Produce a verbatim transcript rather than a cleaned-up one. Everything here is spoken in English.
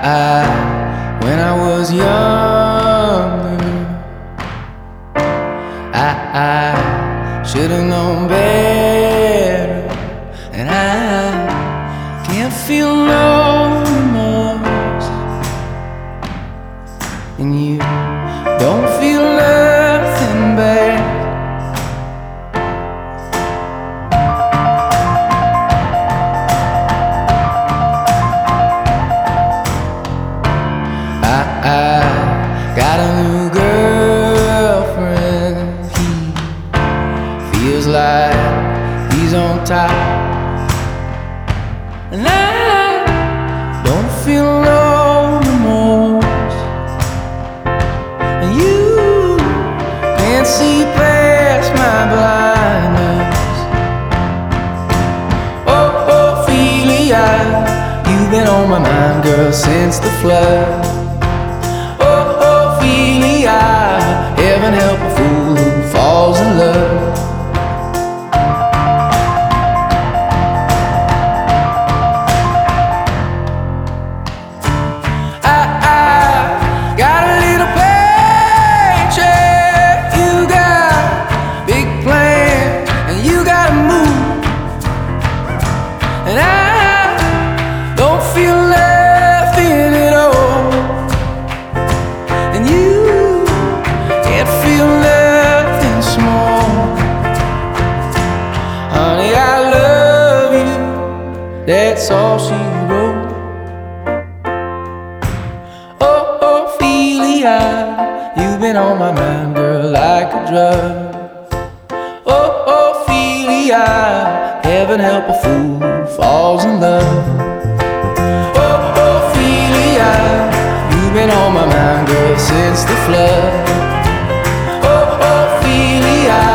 I, when I was younger, I, I should've known better, and I can't feel no remorse, and you don't feel nothing bad. I got a new girlfriend. He feels like he's on top, and I don't feel no remorse, and you can't see past my blindness. Oh, Ophelia, you've been on my mind, girl, since the flood. Heaven help a fool who falls in love. I, I got a little paycheck, you got big plans, and you gotta move, and I don't feel nothing at all, and you feel nothing small. Honey, I love you, that's all she wrote. Oh, Ophelia, you've been on my mind, girl, like a drug. Oh, Ophelia, heaven help a fool who falls in love. Oh, Ophelia, you've been on my mind, girl, since the flood. Ophelia.